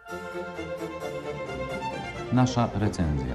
Nasza recenzja.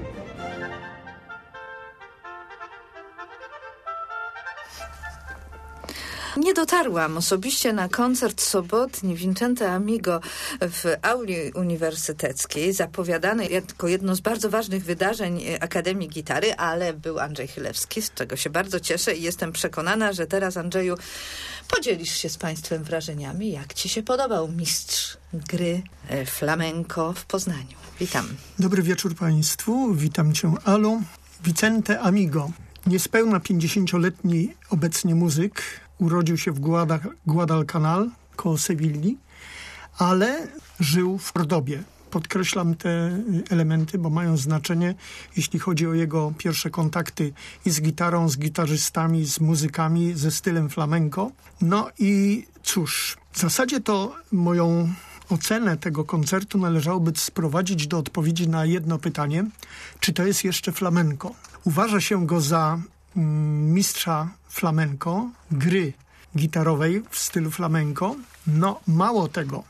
Nie dotarłam osobiście na koncert sobotni Vincente Amigo w auli uniwersyteckiej, zapowiadany jako jedno z bardzo ważnych wydarzeń Akademii Gitary, ale był Andrzej Chylewski, z czego się bardzo cieszę i jestem przekonana, że teraz, Andrzeju, podzielisz się z Państwem wrażeniami, jak Ci się podobał mistrz gry flamenco w Poznaniu. Witam. Dobry wieczór Państwu, witam Cię, Alu. Vicente Amigo, niespełna 50-letni obecnie muzyk, urodził się w Guadalcanal koło Sewilli, ale żył w Cordobie. Podkreślam te elementy, bo mają znaczenie, jeśli chodzi o jego pierwsze kontakty i z gitarą, z gitarzystami, z muzykami, ze stylem flamenco. No i cóż, w zasadzie to moją ocenę tego koncertu należałoby sprowadzić do odpowiedzi na jedno pytanie, czy to jest jeszcze flamenco. Uważa się go za mistrza flamenco, gry gitarowej w stylu flamenco. No mało tego,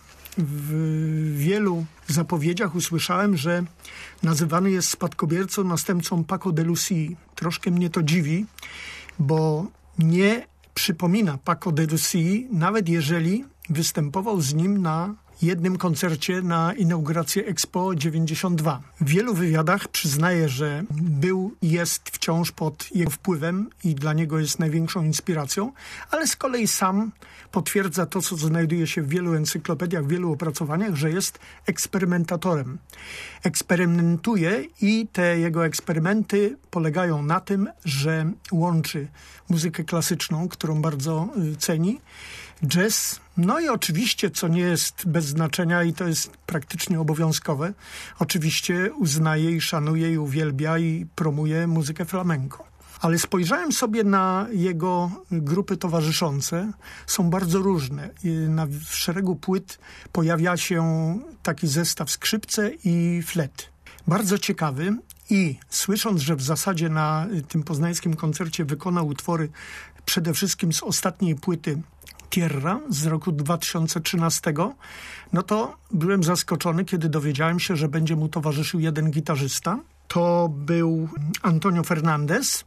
w wielu zapowiedziach usłyszałem, że nazywany jest spadkobiercą, następcą Paco de Lucía. Troszkę mnie to dziwi, bo nie przypomina Paco de Lucía, nawet jeżeli występował z nim na jednym koncercie na inaugurację Expo 92. W wielu wywiadach przyznaje, że był i jest wciąż pod jego wpływem i dla niego jest największą inspiracją, ale z kolei sam potwierdza to, co znajduje się w wielu encyklopediach, w wielu opracowaniach, że jest eksperymentatorem. Eksperymentuje i te jego eksperymenty polegają na tym, że łączy muzykę klasyczną, którą bardzo ceni, jazz, no i oczywiście, co nie jest bez znaczenia i to jest praktycznie obowiązkowe, oczywiście uznaje i szanuje i uwielbia i promuje muzykę flamenco. Ale spojrzałem sobie na jego grupy towarzyszące, są bardzo różne. W szeregu płyt pojawia się taki zestaw skrzypce i flet. Bardzo ciekawy i słysząc, że w zasadzie na tym poznańskim koncercie wykonał utwory przede wszystkim z ostatniej płyty Tierra z roku 2013, no to byłem zaskoczony, kiedy dowiedziałem się, że będzie mu towarzyszył jeden gitarzysta. To był Antonio Fernandez,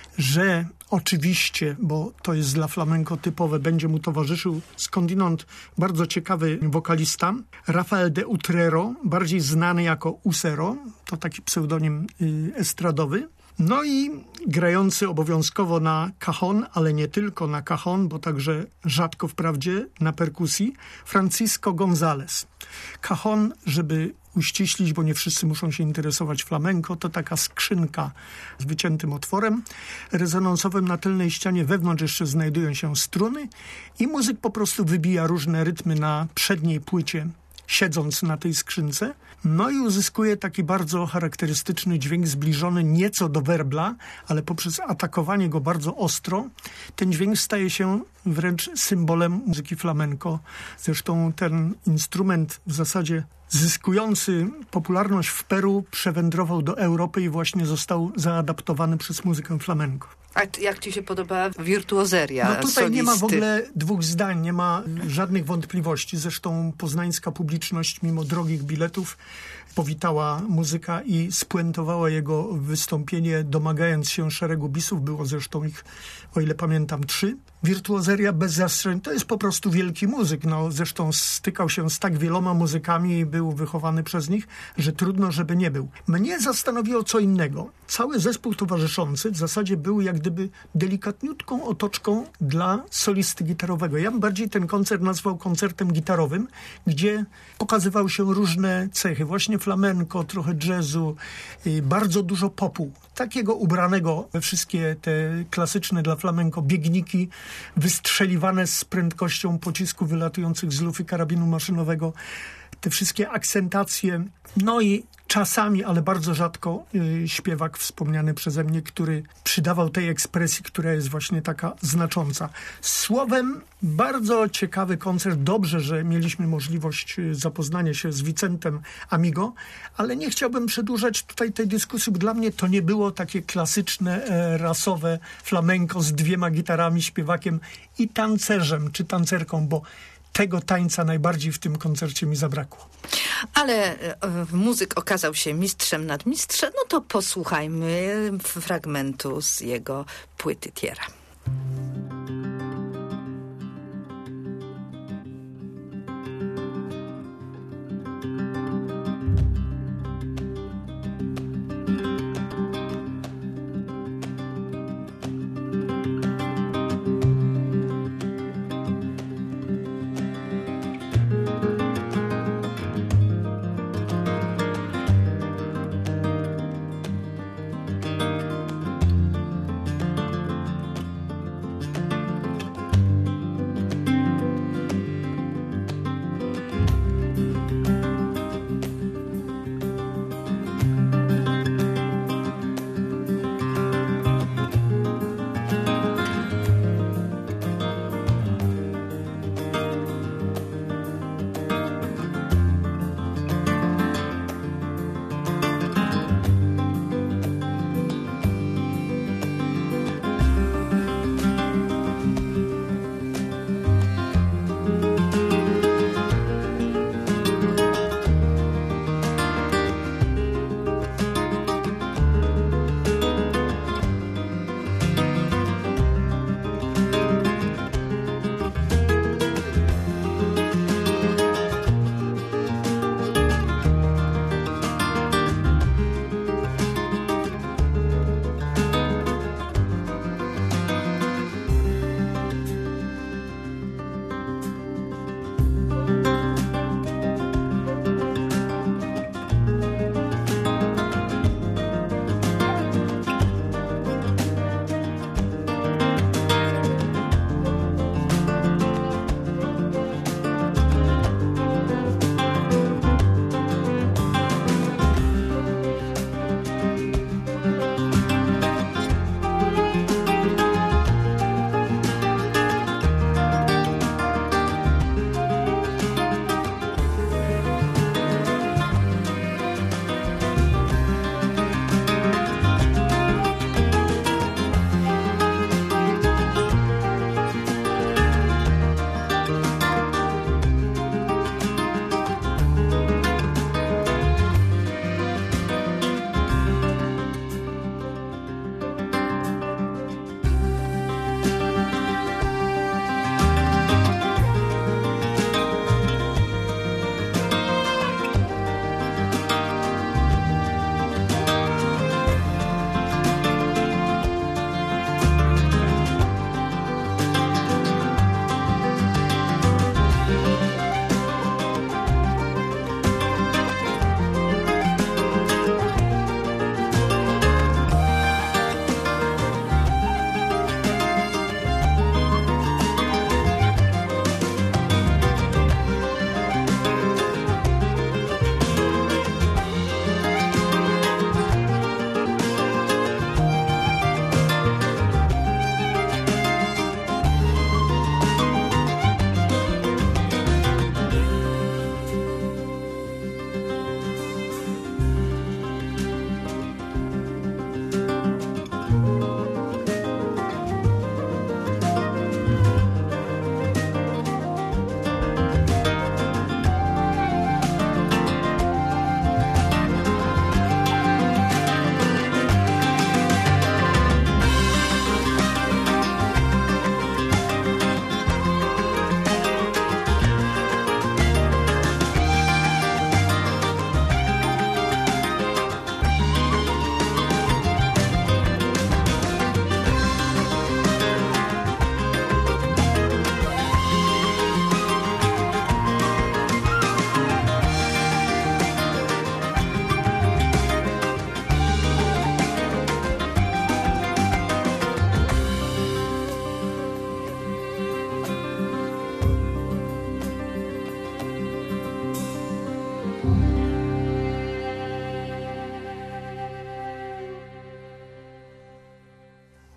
że oczywiście, bo to jest dla flamenco typowe, będzie mu towarzyszył skądinąd bardzo ciekawy wokalista, Rafael de Utrero, bardziej znany jako Usero, to taki pseudonim estradowy. No i grający obowiązkowo na cajon, ale nie tylko na cajon, bo także rzadko wprawdzie na perkusji, Francisco González. Cajon, żeby uściślić, bo nie wszyscy muszą się interesować flamenco, to taka skrzynka z wyciętym otworem rezonansowym. Na tylnej ścianie wewnątrz jeszcze znajdują się struny i muzyk po prostu wybija różne rytmy na przedniej płycie, siedząc na tej skrzynce. No i uzyskuje taki bardzo charakterystyczny dźwięk zbliżony nieco do werbla, ale poprzez atakowanie go bardzo ostro, ten dźwięk staje się wręcz symbolem muzyki flamenco. Zresztą ten instrument w zasadzie zyskujący popularność w Peru przewędrował do Europy i właśnie został zaadaptowany przez muzykę flamenco. A jak Ci się podoba wirtuozeria No tutaj solisty? Nie ma w ogóle dwóch zdań, nie ma żadnych wątpliwości. Zresztą poznańska publiczność, mimo drogich biletów, powitała muzyka i spuentowała jego wystąpienie, domagając się szeregu bisów. Było zresztą ich, o ile pamiętam, 3. Wirtuozeria bez zastrzeżeń to jest po prostu wielki muzyk. No, zresztą stykał się z tak wieloma muzykami i był wychowany przez nich, że trudno, żeby nie był. Mnie zastanowiło co innego. Cały zespół towarzyszący w zasadzie był jak gdyby delikatniutką otoczką dla solisty gitarowego. Ja bym bardziej ten koncert nazwał koncertem gitarowym, gdzie pokazywały się różne cechy. Właśnie flamenco, trochę jazzu, bardzo dużo popu. Takiego ubranego we wszystkie te klasyczne dla flamenco biegniki, wystrzeliwane z prędkością pocisków wylatujących z lufy karabinu maszynowego. Te wszystkie akcentacje. No i czasami, ale bardzo rzadko śpiewak wspomniany przeze mnie, który przydawał tej ekspresji, która jest właśnie taka znacząca. Słowem, bardzo ciekawy koncert. Dobrze, że mieliśmy możliwość zapoznania się z Vicentem Amigo, ale nie chciałbym przedłużać tutaj tej dyskusji, bo dla mnie to nie było takie klasyczne, rasowe flamenco z 2 gitarami, śpiewakiem i tancerzem czy tancerką, bo tego tańca najbardziej w tym koncercie mi zabrakło. Ale muzyk okazał się mistrzem nad mistrzem, no to posłuchajmy fragmentu z jego płyty Tiera.